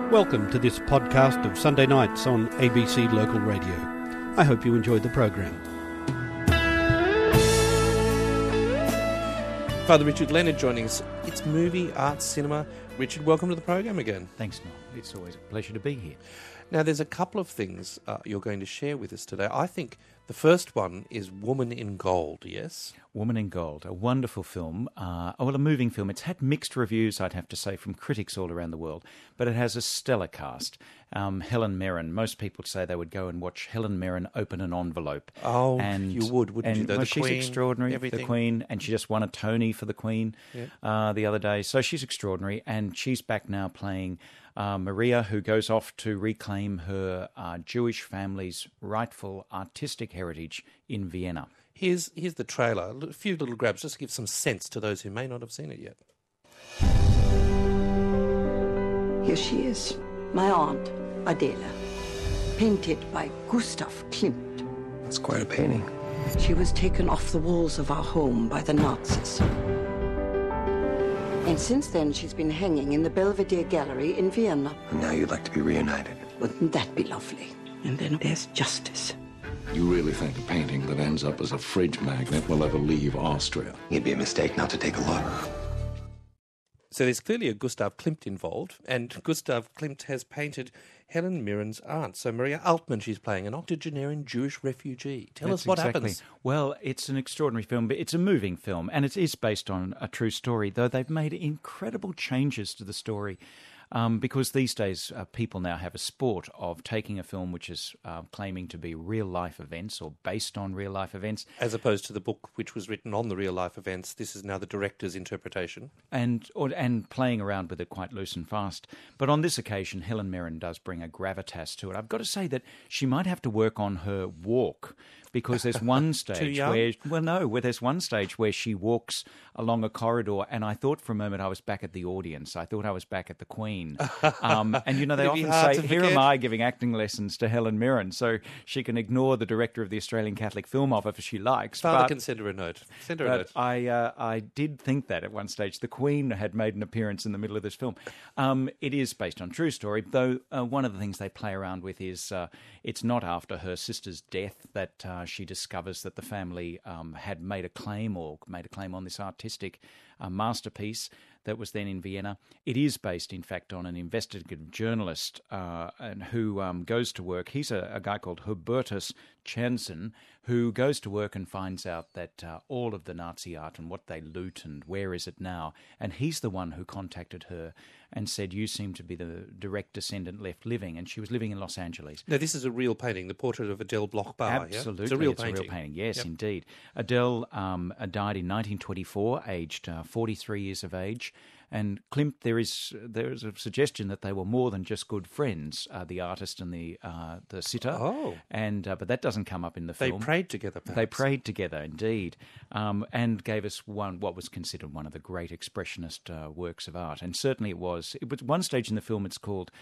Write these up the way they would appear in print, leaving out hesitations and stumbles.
Welcome to this podcast of Sunday nights on ABC Local Radio. I hope you enjoyed the program. Father Richard Leonard joining us. It's movie, art, cinema. Richard, welcome to the program again. Thanks, Noel. It's always a pleasure to be here. Now, there's a couple of things you're going to share with us today. I think the first one is Woman in Gold, yes? Woman in Gold, a wonderful film, a moving film. It's had mixed reviews, I'd have to say, from critics all around the world, but it has a stellar cast. Helen Mirren, most people say they would go and watch Helen Mirren open an envelope. Oh, and, you would, wouldn't you? Though, she's Queen, extraordinary, everything. The Queen, and she just won a Tony for the Queen the other day. So she's extraordinary, and she's back now playing Maria, who goes off to reclaim her Jewish family's rightful artistic heritage in Vienna. Here's the trailer, a few little grabs, just to give some sense to those who may not have seen it yet. Here she is, my aunt, Adela, painted by Gustav Klimt. That's quite a painting. She was taken off the walls of our home by the Nazis. And since then, she's been hanging in the Belvedere Gallery in Vienna. And now you'd like to be reunited. Wouldn't that be lovely? And then there's justice. You really think a painting that ends up as a fridge magnet will ever leave Austria? It'd be a mistake not to take a look. So there's clearly a Gustav Klimt involved, and Gustav Klimt has painted Helen Mirren's aunt. So Maria Altman, she's playing an octogenarian Jewish refugee. Tell us what happens. Well, it's an extraordinary film, but it's a moving film, and it is based on a true story, though they've made incredible changes to the story. Because these days people now have a sport of taking a film which is claiming to be real-life events or based on real-life events. As opposed to the book which was written on the real-life events. This is now the director's interpretation. And playing around with it quite loose and fast. But on this occasion, Helen Mirren does bring a gravitas to it. I've got to say that she might have to work on her walk, because there's one stage there's one stage where she walks along a corridor, and I thought for a moment I was back at the audience. I thought I was back at the Queen. And, they often say, here am I giving acting lessons to Helen Mirren, so she can ignore the director of the Australian Catholic Film Office if she likes. Father can send her a note. Send her a note. I did think that at one stage. The Queen had made an appearance in the middle of this film. It is based on true story, though one of the things they play around with is it's not after her sister's death that she discovers that the family had made a claim on this artistic masterpiece that was then in Vienna. It is based, in fact, on an investigative journalist and who goes to work. He's a guy called Hubertus Chanson, who goes to work and finds out that all of the Nazi art and what they loot and where is it now. And he's the one who contacted her and said, you seem to be the direct descendant left living. And she was living in Los Angeles. Now, this is a real painting, the portrait of Adele Bloch-Bauer. Absolutely. Yeah? It's a real painting. Yes, Indeed. Adele died in 1924, aged 43 years of age. And Klimt, there is a suggestion that they were more than just good friends, the artist and the sitter. Oh. But that doesn't come up in the film. They prayed together, perhaps. They prayed together, indeed, and gave us what was considered one of the great expressionist works of art. And certainly it was. It was one stage in the film, it's called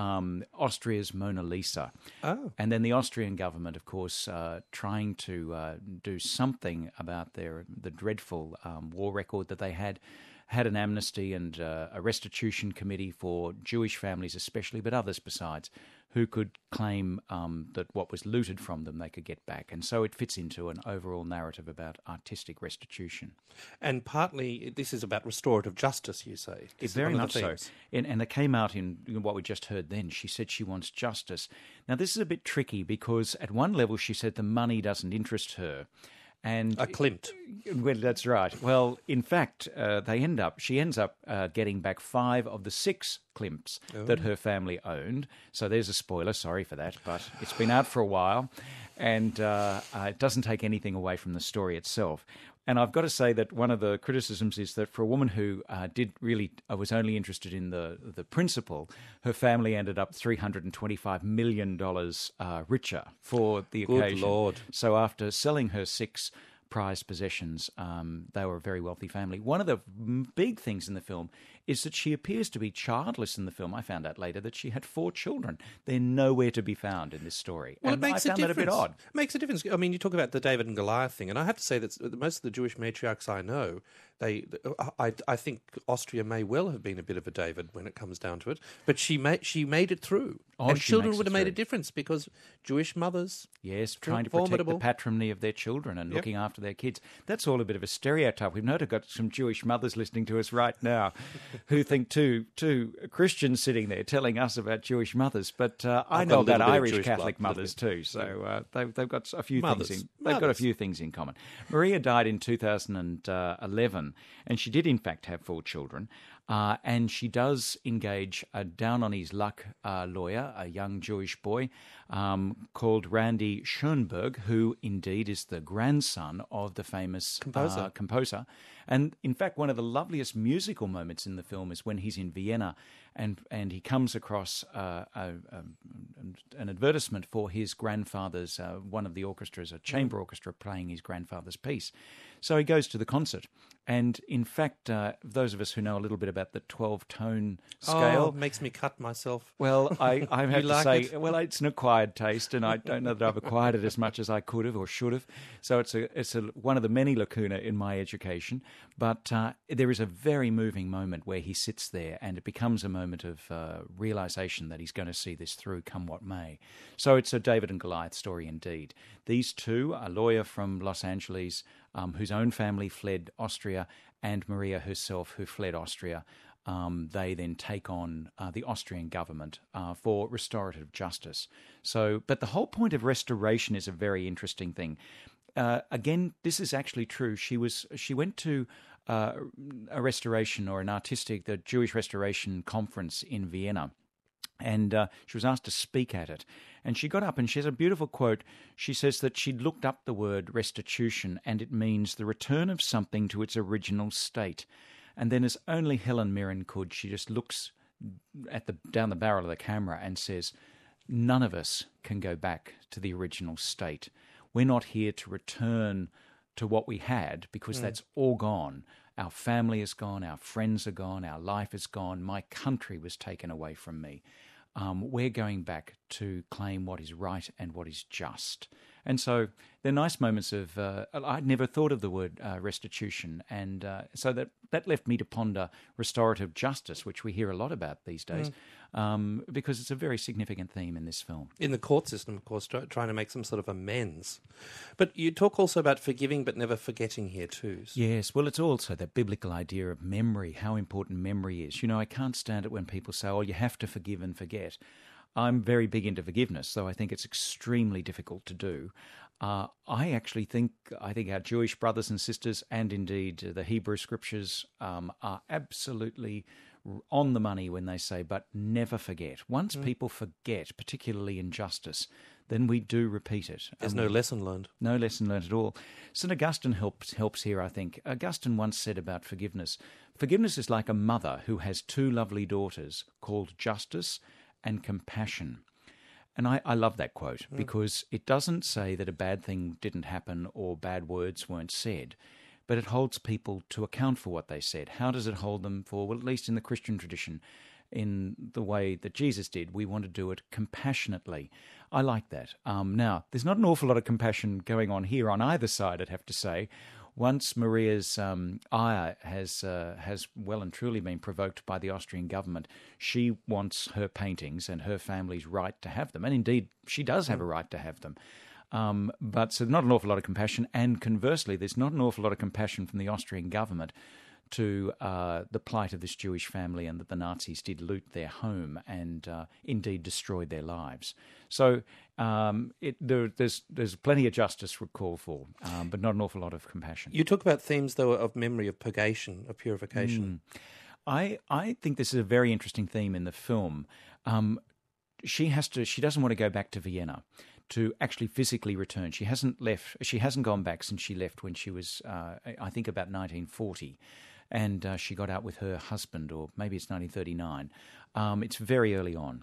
Austria's Mona Lisa. Oh. And then the Austrian government, of course, trying to do something about the dreadful war record that they had an amnesty and a restitution committee for Jewish families especially, but others besides, who could claim that what was looted from them they could get back. And so it fits into an overall narrative about artistic restitution. And partly this is about restorative justice, you say. It's very much so. And it came out in what we just heard then. She said she wants justice. Now, this is a bit tricky because at one level she said the money doesn't interest her. And a Klimt. Well, that's right. Well, in fact, she ends up getting back 5 of the 6 Klimts that her family owned. So there's a spoiler. Sorry for that, but it's been out for a while, and it doesn't take anything away from the story itself. And I've got to say that one of the criticisms is that for a woman who was only interested in the principle, her family ended up $325 million richer for the occasion. Good Lord. So after selling her 6 prized possessions. They were a very wealthy family. One of the big things in the film is that she appears to be childless in the film. I found out later that she had 4 children. They're nowhere to be found in this story. Well, and it makes I found that a bit odd. It makes a difference. I mean, you talk about the David and Goliath thing, and I have to say that most of the Jewish matriarchs I know, I think Austria may well have been a bit of a David when it comes down to it, but she made it through. And children would have made a difference because Jewish mothers... Yes, trying to protect the patrimony of their children and looking after their kids. That's all a bit of a stereotype. We've noted got some Jewish mothers listening to us right now who think two Christians sitting there telling us about Jewish mothers. But I know about Irish Catholic mothers too, so they've got a few things. They've got a few things in common. Maria died in 2011, and she did in fact have 4 children. And she does engage a down-on-his-luck lawyer, a young Jewish boy called Randy Schoenberg, who indeed is the grandson of the famous composer. And in fact, one of the loveliest musical moments in the film is when he's in Vienna and he comes across an advertisement for his grandfather's, one of the orchestras, a chamber orchestra playing his grandfather's piece. So he goes to the concert. And in fact, those of us who know a little bit about the 12-tone scale... it makes me cut myself. Well, I have to say, it? well, it's an acquired taste, and I don't know that I've acquired it as much as I could have or should have. So it's one of the many lacuna in my education. But there is a very moving moment where he sits there, and it becomes a moment of realization that he's going to see this through, come what may. So it's a David and Goliath story indeed. These two, a lawyer from Los Angeles, whose own family fled Austria, and Maria herself, who fled Austria. They then take on the Austrian government for restorative justice. But the whole point of restoration is a very interesting thing. Again, this is actually true. She went to a restoration or the Jewish Restoration Conference in Vienna. And she was asked to speak at it. And she got up and she has a beautiful quote. She says that she'd looked up the word restitution and it means the return of something to its original state. And then as only Helen Mirren could, she just looks down the barrel of the camera and says, none of us can go back to the original state. We're not here to return to what we had because that's all gone. Our family is gone, our friends are gone, our life is gone, my country was taken away from me. We're going back to claim what is right and what is just. And so they're nice moments of, I'd never thought of the word restitution, and so that left me to ponder restorative justice, which we hear a lot about these days, because it's a very significant theme in this film. In the court system, of course, trying to make some sort of amends. But you talk also about forgiving but never forgetting here too. Yes, well, it's also that biblical idea of memory, how important memory is. You know, I can't stand it when people say, oh, you have to forgive and forget. I'm very big into forgiveness, though I think it's extremely difficult to do. I think our Jewish brothers and sisters, and indeed the Hebrew scriptures, are absolutely on the money when they say, but never forget. Once people forget, particularly injustice, then we do repeat it. There's no lesson learned. No lesson learned at all. St. Augustine helps here, I think. Augustine once said about forgiveness is like a mother who has 2 lovely daughters called Justice and Compassion. And I love that quote because it doesn't say that a bad thing didn't happen or bad words weren't said, but it holds people to account for what they said. How does it hold them for, well, at least in the Christian tradition, in the way that Jesus did, we want to do it compassionately. I like that. Now, there's not an awful lot of compassion going on here on either side, I'd have to say. Once Maria's ire has well and truly been provoked by the Austrian government, she wants her paintings and her family's right to have them. And indeed, she does have a right to have them. But so not an awful lot of compassion. And conversely, there's not an awful lot of compassion from the Austrian government to the plight of this Jewish family and that the Nazis did loot their home and indeed destroyed their lives. So there's plenty of justice called for, but not an awful lot of compassion. You talk about themes, though, of memory, of purgation, of purification. I think this is a very interesting theme in the film. She doesn't want to go back to Vienna to actually physically return. She hasn't gone back since she left when she was, I think, about 1940. And she got out with her husband, or maybe it's 1939. It's very early on.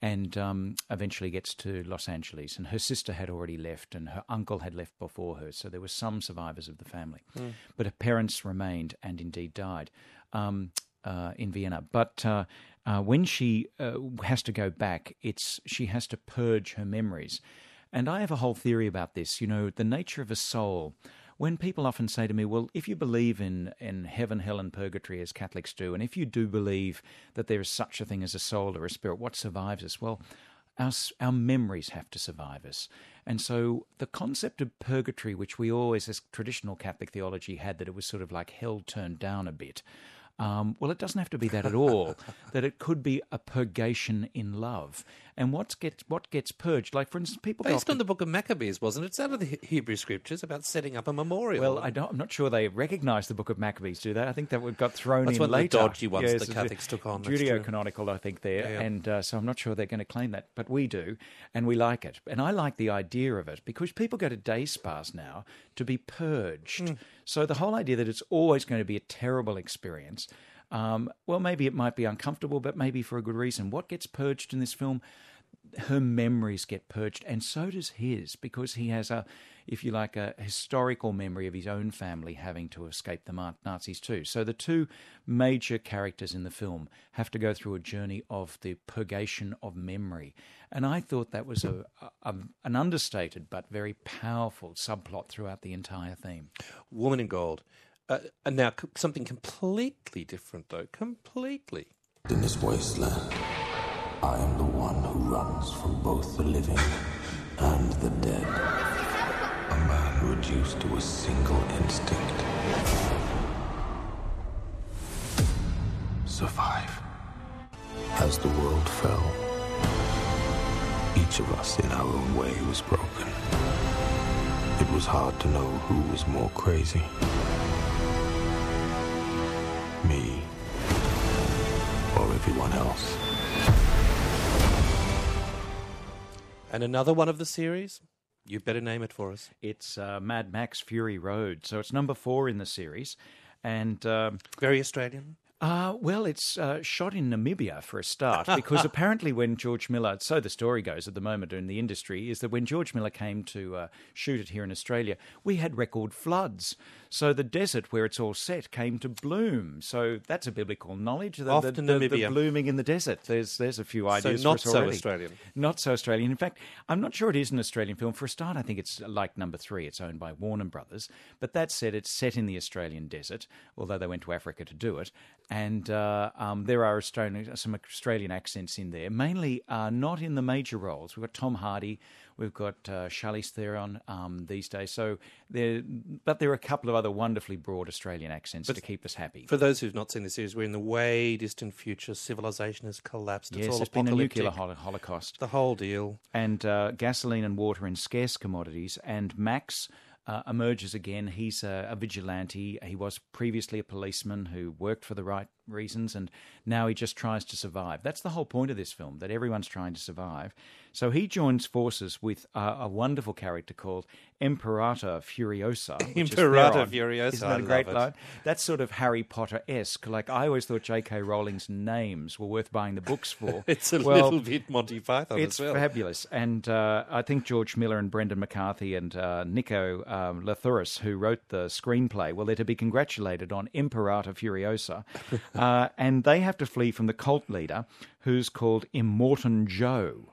and eventually gets to Los Angeles. And her sister had already left, and her uncle had left before her, so there were some survivors of the family. But her parents remained and indeed died in Vienna. But when she has to go back, she has to purge her memories. And I have a whole theory about this. You know, the nature of a soul. When people often say to me, well, if you believe in heaven, hell and purgatory as Catholics do, and if you do believe that there is such a thing as a soul or a spirit, what survives us? Well, our memories have to survive us. And so the concept of purgatory, which we always, as traditional Catholic theology, had, that it was sort of like hell turned down a bit, well, it doesn't have to be that at all. That it could be a purgation in love. And what gets purged? Like, for instance, people based on the Book of Maccabees, wasn't it? It's out of the Hebrew Scriptures about setting up a memorial. Well, I'm not sure they recognise the Book of Maccabees, do they? I think that got thrown That's in one later. of the dodgy ones the Catholics took on. Judeo-canonical, I think, there. Yeah. And so I'm not sure they're going to claim that. But we do, and we like it. And I like the idea of it, because people go to day spas now to be purged. So the whole idea that it's always going to be a terrible experience... well, maybe it might be uncomfortable, but maybe for a good reason. What gets purged in this film? Her memories get purged, and so does his, because he has a historical memory of his own family having to escape the Nazis too. So the two major characters in the film have to go through a journey of the purgation of memory. And I thought that was an understated but very powerful subplot throughout the entire theme. Woman in Gold. And now something completely different, though. Completely. In this wasteland, I am the one who runs from both the living and the dead. A man reduced to a single instinct. Survive. As the world fell, each of us in our own way was broken. It was hard to know who was more crazy. Me or everyone else. And another one of the series? You better name it for us. It's Mad Max Fury Road. So it's number 4 in the series. And very Australian? Well, it's shot in Namibia for a start, because apparently when George Miller, so the story goes at the moment in the industry, is that when George Miller came to shoot it here in Australia, we had record floods. So the desert where it's all set came to bloom. So that's a biblical knowledge. The blooming in the desert. There's a few ideas so not for us already. So Australian. Not so Australian. In fact, I'm not sure it is an Australian film. For a start, I think it's like number 3. It's owned by Warner Brothers. But that said, it's set in the Australian desert, although they went to Africa to do it. And there are some Australian accents in there, mainly not in the major roles. We've got Tom Hardy, we've got Charlize Theron these days. But there are a couple of other wonderfully broad Australian accents to keep us happy. For those who've not seen the series, we're in the way distant future. Civilization has collapsed. It's all there's been a nuclear apocalyptic. holocaust. The whole deal. And gasoline and water in scarce commodities. And Max emerges again. He's a vigilante. He was previously a policeman who worked for the right reasons, and now he just tries to survive. That's the whole point of this film, that everyone's trying to survive. So he joins forces with a wonderful character called Imperator Furiosa. Imperator Furiosa, isn't that a great line? That's sort of Harry Potter-esque. Like, I always thought J.K. Rowling's names were worth buying the books for. It's a little bit Monty Python as well. It's fabulous. And I think George Miller and Brendan McCarthy and Nico Lathuris, who wrote the screenplay, well, they're to be congratulated on Imperator Furiosa. And they have to flee from the cult leader, who's called Immortan Joe,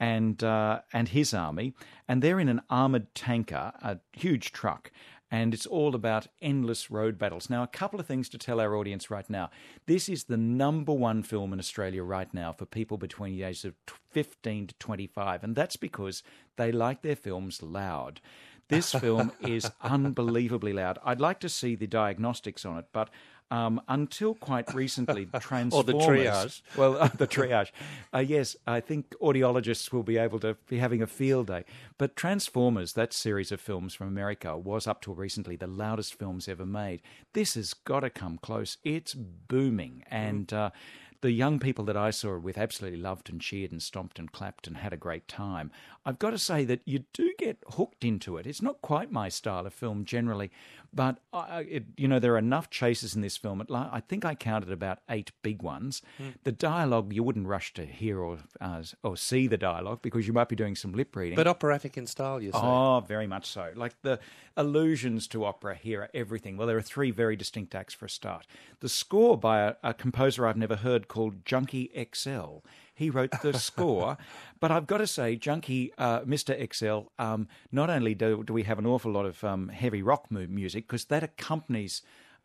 and his army. And they're in an armoured tanker, a huge truck. And it's all about endless road battles. Now, a couple of things to tell our audience right now. This is the number 1 film in Australia right now for people between the ages of 15 to 25. And that's because they like their films loud. This film is unbelievably loud. I'd like to see the diagnostics on it, but until quite recently, Transformers... or the triage. Well, the triage. Yes, I think audiologists will be able to be having a field day. But Transformers, that series of films from America, was up till recently the loudest films ever made. This has got to come close. It's booming. And the young people that I saw it with absolutely loved and cheered and stomped and clapped and had a great time. I've got to say that you do get hooked into it. It's not quite my style of film generally, but there are enough chases in this film. I think I counted about 8 big ones. The dialogue, you wouldn't rush to hear or see the dialogue because you might be doing some lip reading. But operatic in style, you say? Oh, very much so. Like the allusions to opera here are everything. Well, there are 3 very distinct acts for a start. The score by a composer I've never heard called Junkie XL. He wrote the score, but I've got to say, Junkie, Mr. XL, not only do we have an awful lot of heavy rock music, because that accompanies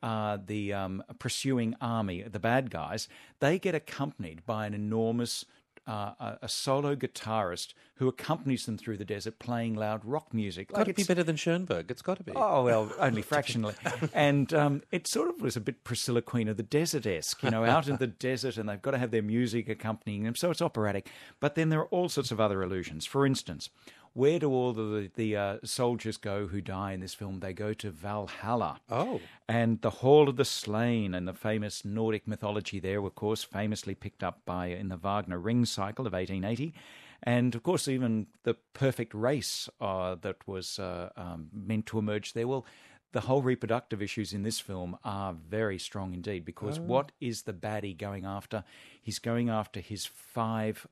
the pursuing army, the bad guys, they get accompanied by an enormous a solo guitarist who accompanies them through the desert playing loud rock music. Got to be better than Schoenberg. It's got to be. Oh, well, only fractionally. And it sort of was a bit Priscilla Queen of the Desert-esque, out in the desert, and they've got to have their music accompanying them, so it's operatic. But then there are all sorts of other allusions. For instance, where do all the soldiers go who die in this film? They go to Valhalla. Oh. And the Hall of the Slain and the famous Nordic mythology there, of course, famously picked up in the Wagner Ring cycle of 1880. And, of course, even the perfect race that was meant to emerge there. Well, the whole reproductive issues in this film are very strong indeed, because what is the baddie going after? He's going after his 5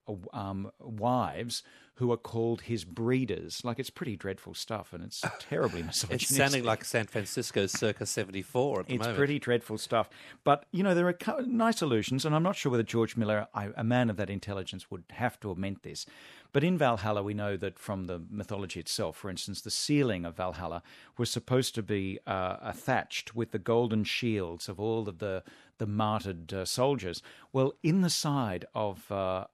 wives who are called his breeders. Like, it's pretty dreadful stuff, and it's terribly misogynistic. It's sounding like San Francisco circa 74 at the moment. It's pretty dreadful stuff. But, there are nice allusions, and I'm not sure whether George Miller, a man of that intelligence, would have to have meant this. But in Valhalla, we know that from the mythology itself, for instance, the ceiling of Valhalla was supposed to be thatched with the golden shields of all of the martyred soldiers. Well, in the side of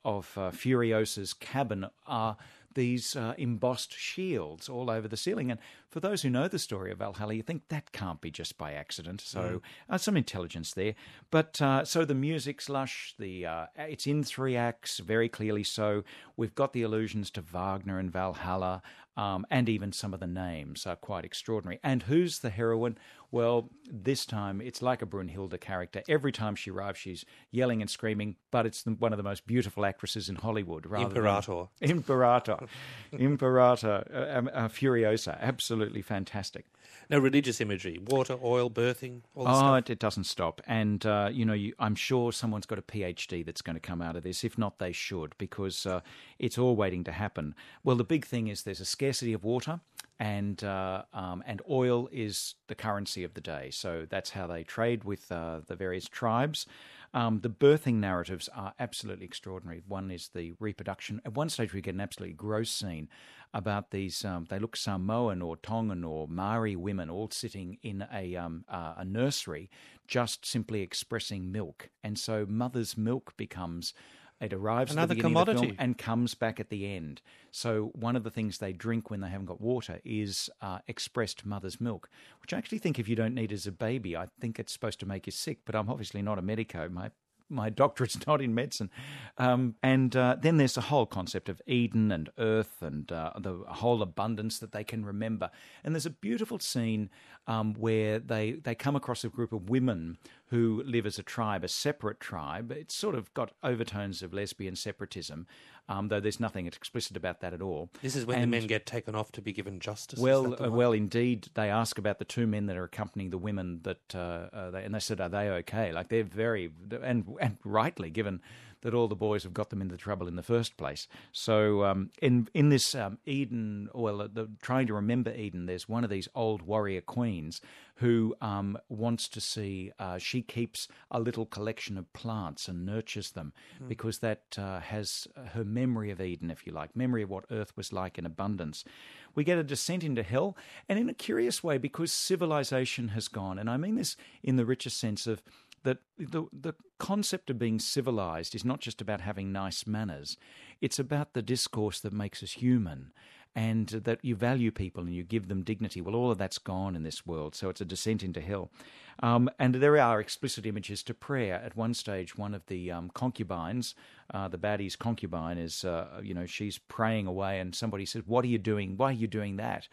Furiosa's cabin are these embossed shields all over the ceiling. And for those who know the story of Valhalla, you think that can't be just by accident. So some intelligence there. But so the music's lush. It's in 3 acts, very clearly so. We've got the allusions to Wagner and Valhalla, and even some of the names are quite extraordinary. And who's the heroine? Well, this time it's like a Brunhilde character. Every time she arrives, she's yelling and screaming, but it's one of the most beautiful actresses in Hollywood. Imperator. Furiosa. Absolutely fantastic. No religious imagery, water, oil, birthing, all this stuff. It doesn't stop. And, I'm sure someone's got a PhD that's going to come out of this. If not, they should, because it's all waiting to happen. Well, the big thing is there's a scarcity of water, and oil is the currency of the day. So that's how they trade with the various tribes. The birthing narratives are absolutely extraordinary. One is the reproduction. At one stage, we get an absolutely gross scene about these, they look Samoan or Tongan or Maori women all sitting in a nursery just simply expressing milk. And so mother's milk becomes... It arrives another at the beginning commodity of the film and comes back at the end. So one of the things they drink when they haven't got water is expressed mother's milk, which I actually think if you don't need as a baby, I think it's supposed to make you sick. But I'm obviously not a medico. My doctorate's not in medicine. And then there's the whole concept of Eden and earth and the whole abundance that they can remember. And there's a beautiful scene where they come across a group of women who live as a tribe, a separate tribe. It's sort of got overtones of lesbian separatism, though there's nothing explicit about that at all. This is when the men get taken off to be given justice. Well, indeed, they ask about the 2 men that are accompanying the women and they said, are they okay? Like, they're very, and rightly, given that all the boys have got them into trouble in the first place. So in this Eden, trying to remember Eden, there's one of these old warrior queens who wants to see, she keeps a little collection of plants and nurtures them because that has her memory of Eden, if you like, memory of what Earth was like in abundance. We get a descent into hell, and in a curious way, because civilization has gone, and I mean this in the richest sense of that the concept of being civilized is not just about having nice manners. It's about the discourse that makes us human and that you value people and you give them dignity. Well, all of that's gone in this world, so it's a descent into hell. And there are explicit images to prayer. At one stage, one of the concubines, the baddie's concubine, is, she's praying away and somebody says, what are you doing? Why are you doing that?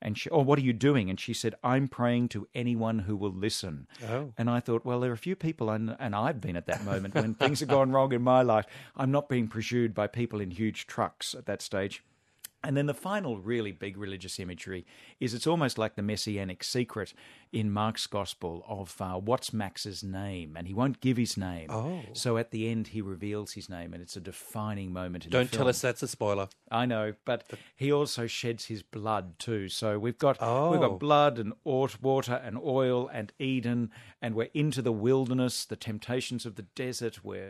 And what are you doing? And she said, I'm praying to anyone who will listen. Oh. And I thought, well, there are a few people, and I've been at that moment when things have gone wrong in my life. I'm not being pursued by people in huge trucks at that stage. And then the final really big religious imagery is it's almost like the messianic secret in Mark's gospel of what's Max's name, and he won't give his name. Oh. So at the end he reveals his name, and it's a defining moment in the film. Don't tell us that's a spoiler. I know, but he also sheds his blood too. So we've got Oh. blood and water and oil and Eden, and we're into the wilderness, the temptations of the desert, where,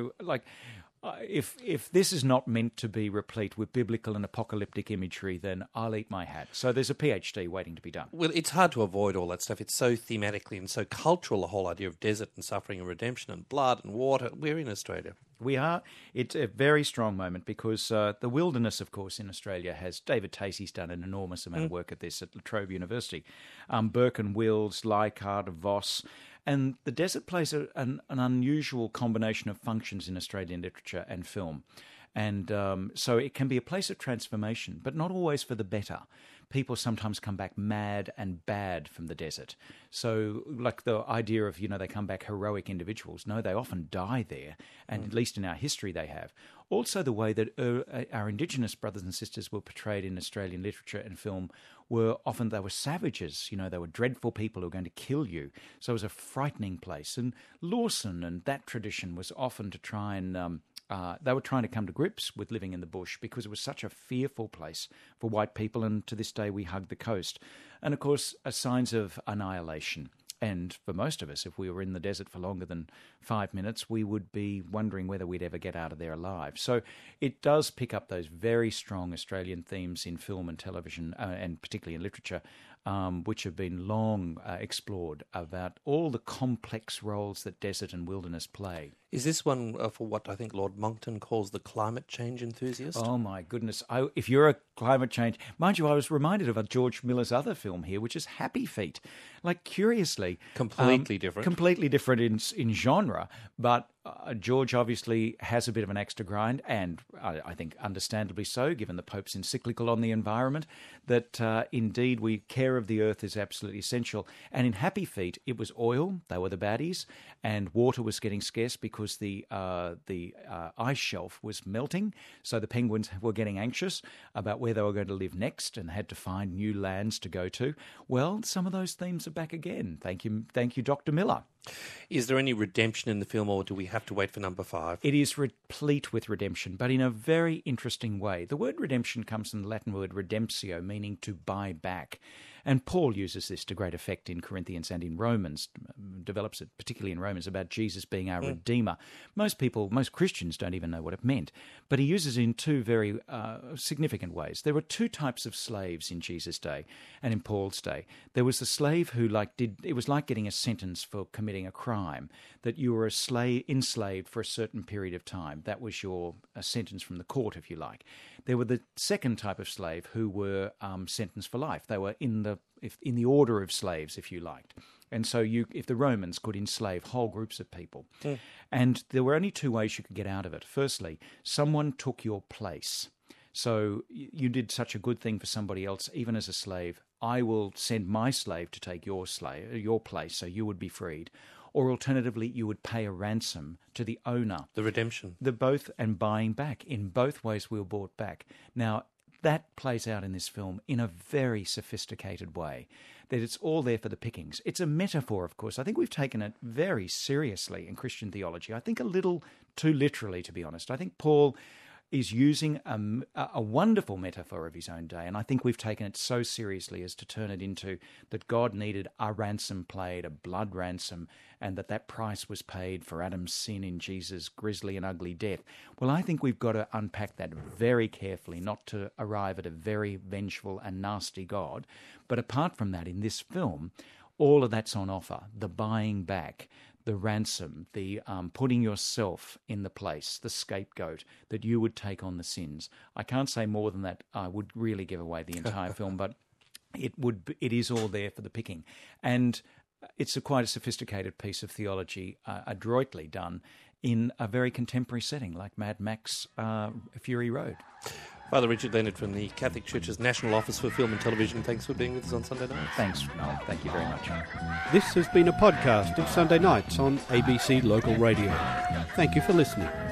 if this is not meant to be replete with biblical and apocalyptic imagery, then I'll eat my hat. So there's a PhD waiting to be done. Well, it's hard to avoid all that stuff. It's so thematically and so cultural, the whole idea of desert and suffering and redemption and blood and water. We're in Australia. We are. It's a very strong moment because the wilderness, of course, in Australia has... David Tacey's done an enormous amount of work at this at La Trobe University. Burke and Wills, Leichhardt, Voss... And the desert plays an unusual combination of functions in Australian literature and film. And so it can be a place of transformation, but not always for the better. People sometimes come back mad and bad from the desert. So like the idea of, they come back heroic individuals. No, they often die there, and at least in our history they have. Also the way that our Indigenous brothers and sisters were portrayed in Australian literature and film they were savages, they were dreadful people who were going to kill you. So it was a frightening place. And Lawson and that tradition was often to try and... they were trying to come to grips with living in the bush because it was such a fearful place for white people, and to this day we hug the coast. And of course, signs of annihilation. And for most of us, if we were in the desert for longer than 5 minutes, we would be wondering whether we'd ever get out of there alive. So it does pick up those very strong Australian themes in film and television, and particularly in literature, which have been long explored about all the complex roles that desert and wilderness play. Is this one for what I think Lord Monckton calls the climate change enthusiast? Oh, my goodness. If you're a climate change... Mind you, I was reminded of a George Miller's other film here, which is Happy Feet. Curiously... Completely different. Completely different in genre, but George obviously has a bit of an axe to grind, and I think understandably so, given the Pope's encyclical on the environment, that indeed care of the earth is absolutely essential. And in Happy Feet, it was oil, they were the baddies, and water was getting scarce because the ice shelf was melting, so the penguins were getting anxious about where they were going to live next and had to find new lands to go to. Well, some of those themes are back again. Thank you, Dr. Miller. Is there any redemption in the film, or do we have to wait for number 5? It is replete with redemption, but in a very interesting way. The word redemption comes from the Latin word redemptio, meaning to buy back. And Paul uses this to great effect in Corinthians and in Romans, develops it particularly in Romans about Jesus being our Redeemer. Most Christians don't even know what it meant, but he uses it in two very significant ways. There were two types of slaves in Jesus' day and in Paul's day. There was the slave who it was like getting a sentence for committing a crime, that you were enslaved for a certain period of time. That was your sentence from the court, if you like. There were the second type of slave who were sentenced for life. They were in the order of slaves, if you liked. And so if the Romans could enslave whole groups of people. And there were only two ways you could get out of it. Firstly, someone took your place. So you did such a good thing for somebody else, even as a slave, I will send my slave to take your place, so you would be freed. Or alternatively, you would pay a ransom to the owner. The redemption. And buying back. In both ways, we were bought back. Now, that plays out in this film in a very sophisticated way, that it's all there for the pickings. It's a metaphor, of course. I think we've taken it very seriously in Christian theology. I think a little too literally, to be honest. I think Paul is using a wonderful metaphor of his own day, and I think we've taken it so seriously as to turn it into that God needed a ransom paid, a blood ransom, and that price was paid for Adam's sin in Jesus' grisly and ugly death. Well, I think we've got to unpack that very carefully, not to arrive at a very vengeful and nasty God. But apart from that, in this film, all of that's on offer. The buying back, the ransom, the putting yourself in the place, the scapegoat, that you would take on the sins. I can't say more than that. I would really give away the entire film, but it is all there for the picking. And it's quite a sophisticated piece of theology, adroitly done in a very contemporary setting like Mad Max Fury Road. Father Richard Leonard from the Catholic Church's National Office for Film and Television, thanks for being with us on Sunday Nights. Thanks, Noel. Thank you very much. This has been a podcast of Sunday Nights on ABC Local Radio. Thank you for listening.